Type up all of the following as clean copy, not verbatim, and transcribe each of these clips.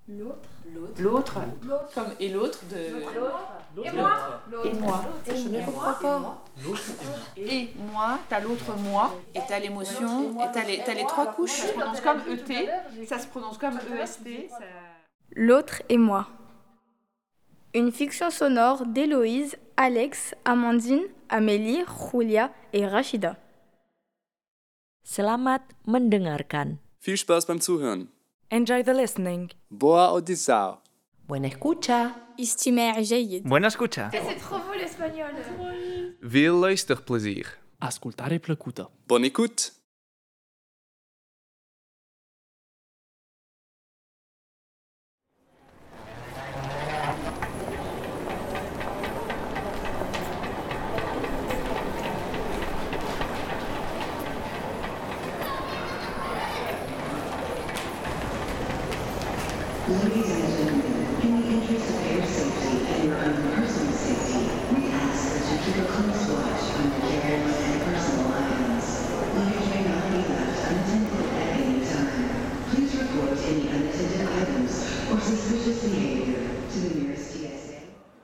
L'autre. Comme et l'autre de. Et moi. Et moi. Je ne comprends pas. Et moi, t'as l'autre moi, et t'as l'émotion, et t'as les trois couches. Ça se prononce comme ET, ça se prononce comme EST. Ça... L'autre et moi. Une fiction sonore d'Héloïse, Alex, Amandine, Amélie, Julia et Rachida. Selamat mendengarkan. Viel Spaß beim Zuhören. Enjoy the listening. Boa audição. Buena escucha. استماع جيد. Buena escucha. C'est trop beau l'espagnol. Veel luisterplezier. Ascultare plăcută. Bonne écoute. Ladies and gentlemen, in the interest of your safety and your own personal safety, we ask that you keep a close watch on your carry-on and personal items. Luggage may not be left unattended at any time. Please report any unattended items or suspicious behavior to the nearest TSA.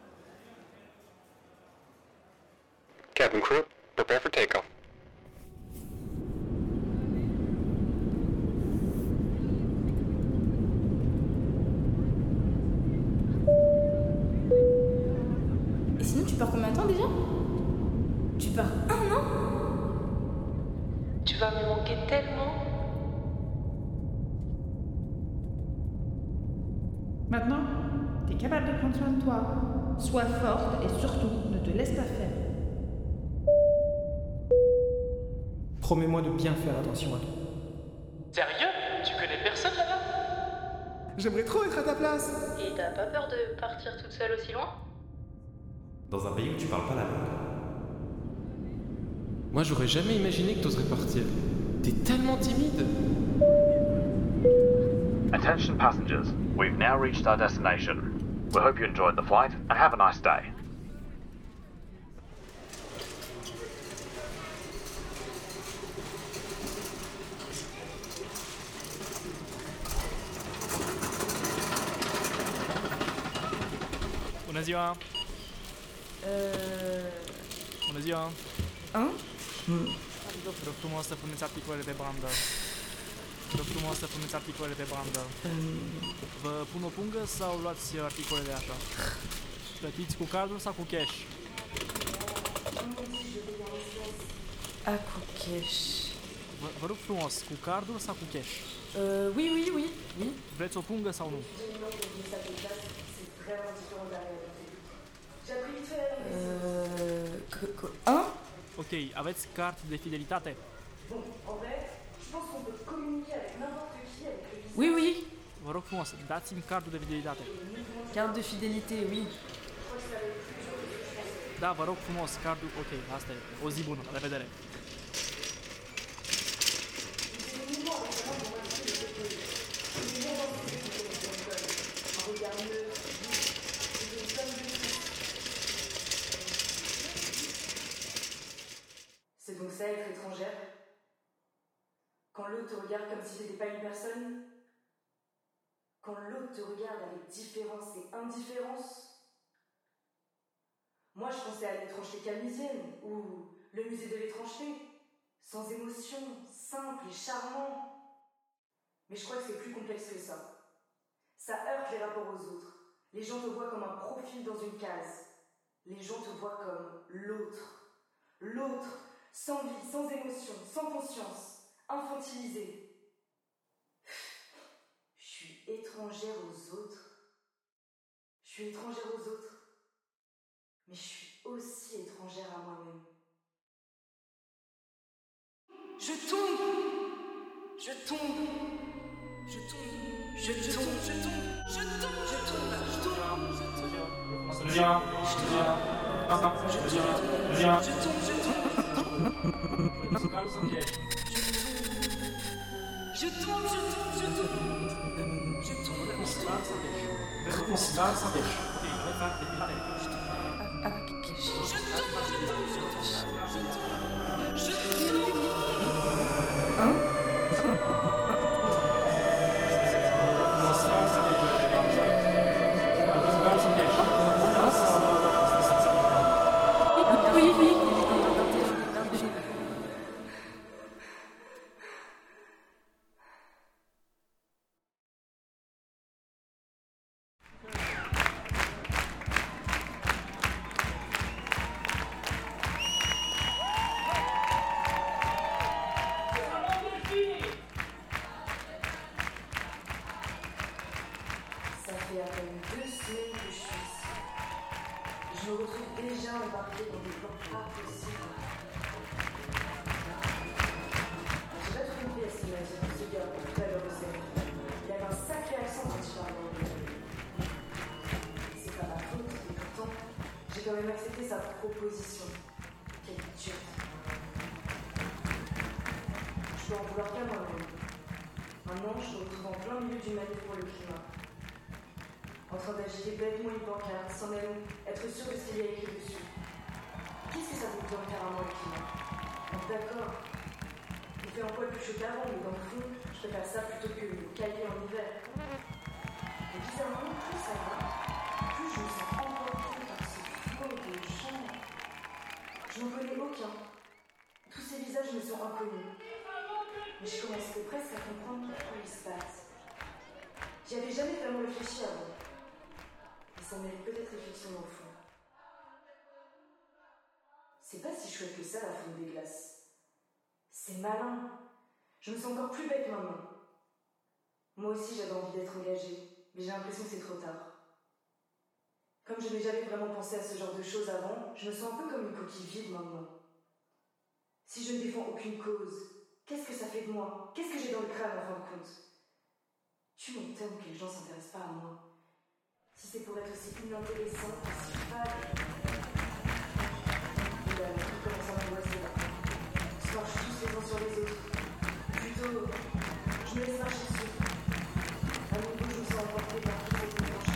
Cabin crew, prepare for takeoff. Tu pars combien de temps déjà? Tu pars 1 an? Tu vas me manquer tellement. Maintenant, t'es capable de prendre soin de toi. Sois forte et surtout, ne te laisse pas faire. Promets-moi de bien faire attention à toi. Sérieux? Tu connais personne là-bas? J'aimerais trop être à ta place. Et t'as pas peur de partir toute seule aussi loin? Dans un pays où tu parles pas la langue. Moi j'aurais jamais imaginé que t'oserais partir. T'es tellement timide. Attention passengers, we've now reached our destination. We hope you enjoyed the flight and have a nice day. Bună ziua! Bună ziua! Vă rog frumos să puneți articolele pe bandă. Vă rog frumos să puneți articolele pe bandă. Vă pun o pungă sau luați articolele așa? Plătiți cu cardul sau cu cash? Cu cash. Vă rog frumos, cu cardul sau cu cash? Oui. Vreți o pungă sau nu? Ok, aveți carte de fidelitate? Oui. Vă rog frumos, dați-mi cardul de fidelitate. Carte de fidélité, oui. Da, vă rog frumos, cardul, ok, asta e. O zi bună, la revedere. C'est donc ça être étrangère? Quand l'autre te regarde comme si t'étais pas une personne? Quand l'autre te regarde avec différence et indifférence? Moi je pensais à l'étrangeté calmisienne ou le musée de l'étrangeté, sans émotion, simple et charmant. Mais je crois que c'est plus complexe que ça. Ça heurte les rapports aux autres. Les gens te voient comme un profil dans une case. Les gens te voient comme l'autre. L'autre, sans vie, sans émotion, sans conscience, infantilisé. Je suis étrangère aux autres. Je suis étrangère aux autres. Mais je suis aussi étrangère à moi-même. Je tombe. Je tombe. Je tombe. Je tombe. Je tombe. Je tombe. Je tombe. Je tombe. fait à peine 2 semaines que je suis ici. Je me retrouve déjà embarquée dans des plans pas possibles. J'ai pas trouvé à s'imaginer pour ce gars tout à l'heure au cercle. Il avait un sacré accent quand il parlait anglais. C'est pas ma faute, et pourtant, j'ai quand même accepté sa proposition. Quelle idiote. Je peux en vouloir qu'à moi-même. Maintenant, je me retrouve en plein milieu du manif pour le climat. En train d'agiter bêtement une pancarte sans même être sûr de ce qu'il y a écrit dessus. Qu'est-ce que ça veut dire carrément le climat? Donc d'accord, il fait un poil plus chaud qu'avant, mais dans le fond, je préfère ça plutôt que le cahier en hiver. Et bizarrement, plus ça va, plus je me sens emportée par ce flot de gens. Je n'en connais aucun. Tous ces visages me sont inconnus. Mais je commençais presque à comprendre pourquoi ils se battent. J'y avais jamais vraiment réfléchi avant. Mais ça mérite peut-être réflexion dans le fond. C'est pas si chouette que ça, la fonte des glaces. C'est malin. Je me sens encore plus bête maintenant. Moi aussi, j'avais envie d'être engagée, mais j'ai l'impression que c'est trop tard. Comme je n'ai jamais vraiment pensé à ce genre de choses avant, je me sens un peu comme une coquille vide maintenant. Si je ne défends aucune cause, qu'est-ce que ça fait de moi? Qu'est-ce que j'ai dans le crâne en fin de compte? Tu m'étonnes que les gens s'intéressent pas à moi. Si c'est pour être aussi inintéressant, aussi fade. Et là, tout commence à m'angoisser là. On se marche tous les uns sur les autres. Plutôt, je me laisse marcher dessus. À nouveau, je me sens emportée par toutes ces démarches.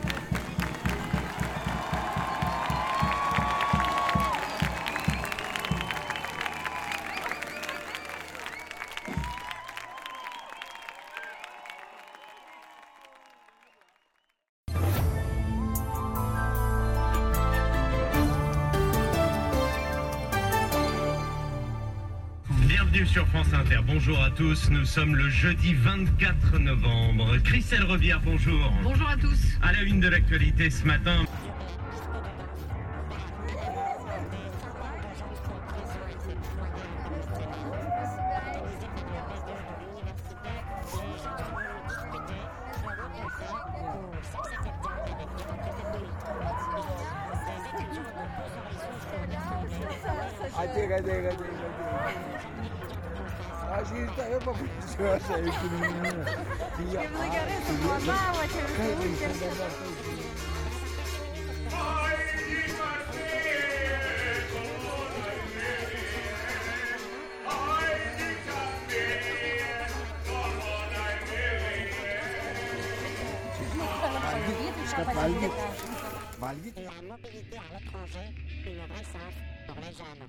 Bienvenue sur France Inter, bonjour à tous, nous sommes le jeudi 24 novembre. Christelle Rebière, bonjour. Bonjour à tous. À la une de l'actualité ce matin. La mobilité à l'étranger, une vraie chance pour les jeunes.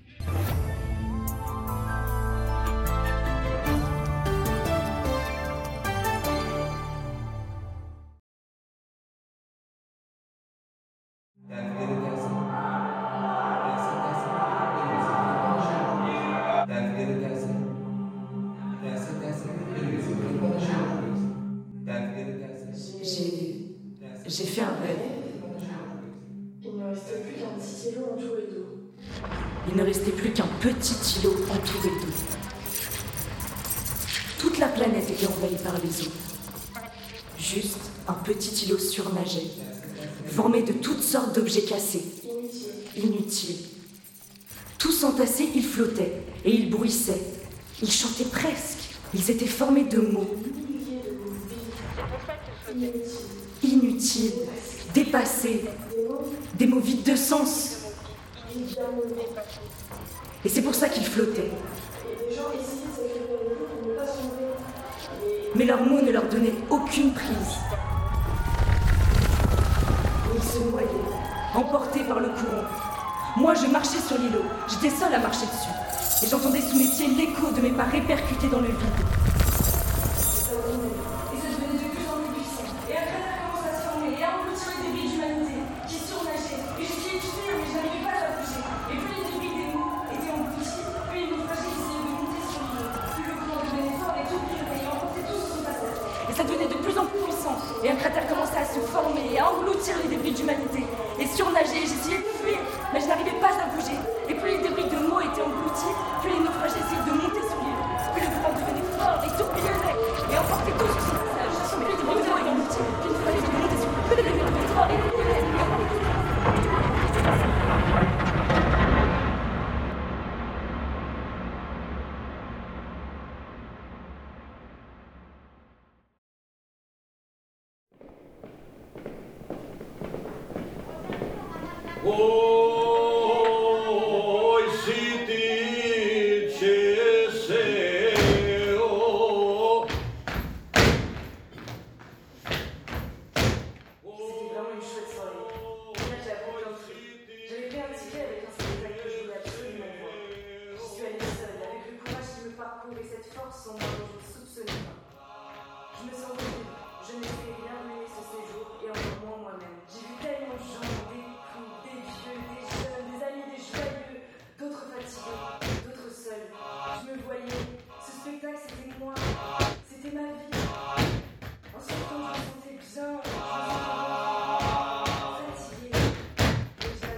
J'ai fait un rêve. Il ne restait plus qu'un petit îlot entouré d'eau. Il ne restait plus qu'un petit îlot entouré d'eau. Toute la planète était envahie par les eaux. Juste un petit îlot surnageait, formé de toutes sortes d'objets cassés, inutiles. Tous entassés, ils flottaient et ils bruissaient. Ils chantaient presque. Ils étaient formés de mots. Inutiles, dépassés, des mots vides de sens. Et c'est pour ça qu'ils flottaient. Mais leurs mots ne leur donnaient aucune prise. Ils se noyaient, emportés par le courant. Moi, je marchais sur l'îlot, j'étais seule à marcher dessus. Et j'entendais sous mes pieds l'écho de mes pas répercutés dans le vide. Et un cratère commençait à se former et à engloutir les débris d'humanité. Et surnager, j'essayais de fuir, mais je n'arrivais pas à bouger. Et plus les débris de mots étaient engloutis, plus les naufragés essayaient de monter sur l'île. Plus le courant devenait fort et tourbillonnait et emportait tout sur son passage. Plus les débris de mots étaient engloutis, plus il fallait de monter sur l'île. Voi si dicesse oh. C'était vraiment une chouette soirée. Là, j'ai appris plein de trucs. J'avais pris un ticket avec un spectacle que je voulais absolument voir. J'y suis allée seule, avec le courage qui me parcourt et cette force en moi dont je ne soupçonnais pas. Je me sens libre. Je n'espérais rien mener ce séjour et encore moins moi-même. J'ai vu tellement de gens, des fous, des vieux, des jeunes, des amis, des joyeux, d'autres fatigués, d'autres seuls. Je me voyais. Ce spectacle, c'était moi. C'était ma vie. En ce temps, je me sentais bien. Fatiguée. Mais je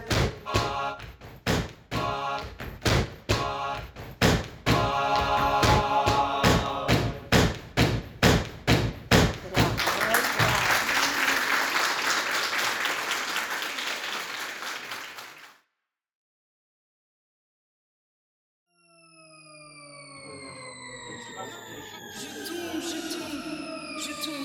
Je tombe.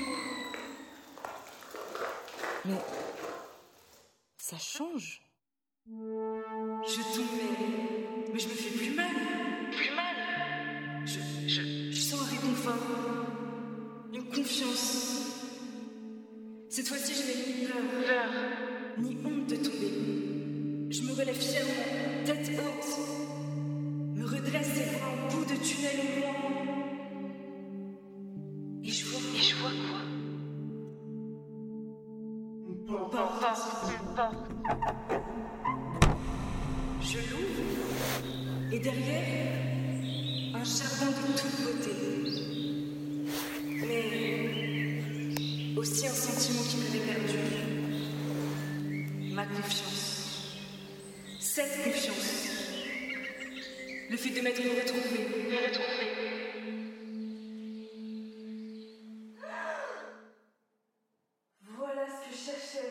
Mais ça change. Je tombe, mais je me fais plus mal. Plus mal. Je sens un réconfort, une confiance. Cette fois-ci, je n'ai ni peur, ni honte de tomber. Je me relève fièrement, tête haute, me redresse et vois un bout de tunnel au loin. Et je vois quoi? Une porte. Je l'ouvre et derrière, un jardin de toute beauté. Mais aussi un sentiment qui m'avait perdu. Ma confiance. Cette confiance. Le fait de m'être retrouvée. Voilà ce que je cherchais.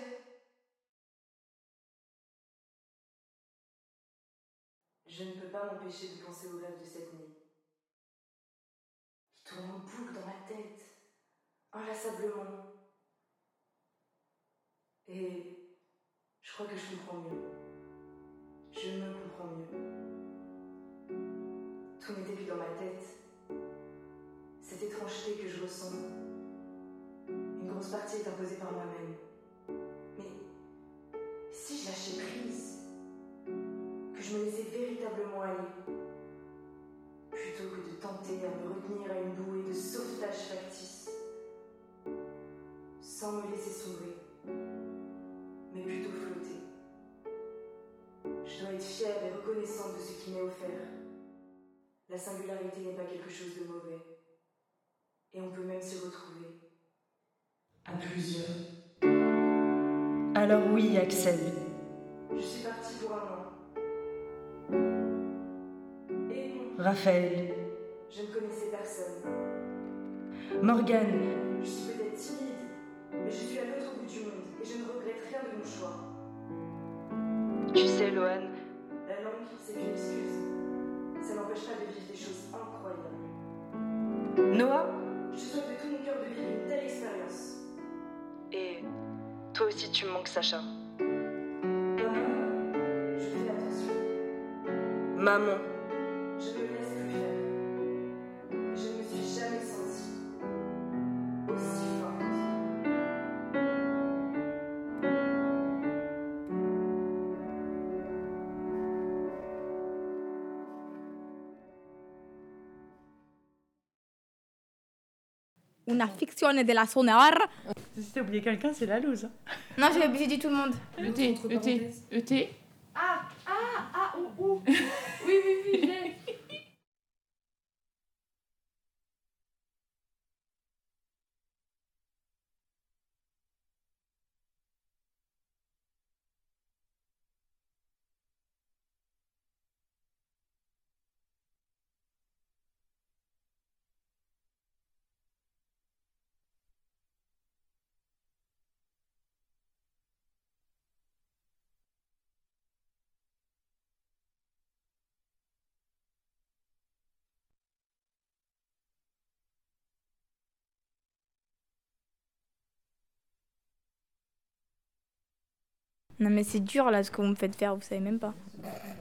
Je ne peux pas m'empêcher de penser au rêve de cette nuit. Qui tourne en boucle dans ma tête, inlassablement. Et je crois que je comprends mieux. Je me comprends mieux. Tout n'était plus dans ma tête. Cette étrangeté que je ressens. Une grosse partie est imposée par moi-même. Mais si je lâchais prise, que je me laissais véritablement aller, plutôt que de tenter à me retenir à une bouée de sauvetage factice, sans me laisser sombrer, mais plutôt flotter. Je dois être fière et reconnaissante de ce qui m'est offert. La singularité n'est pas quelque chose de mauvais, et on peut même s'y retrouver. À plusieurs. Alors oui, Axel. Je suis partie pour un mois. Et non. Raphaël. Je ne connaissais personne. Morgane. Je suis peut-être timide, mais je suis à l'autre bout du monde et je ne regrette rien de mon choix. Tu sais, Loane. La langue, c'est une excuse. Ça n'empêche pas de vivre des choses incroyables. Noah. Je souhaite de tout mon cœur de vivre une telle expérience. Et toi aussi, tu me manques, Sacha. Je fais attention. Maman. Je ne me laisse plus faire. Je ne me suis jamais sentie aussi forte. Una ficzione della sonora. Si t'as oublié quelqu'un, c'est la loose. Non, j'ai dit tout le monde. ET. Ah, ou. Oui, je l'ai. Non mais c'est dur là ce que vous me faites faire, vous savez même pas.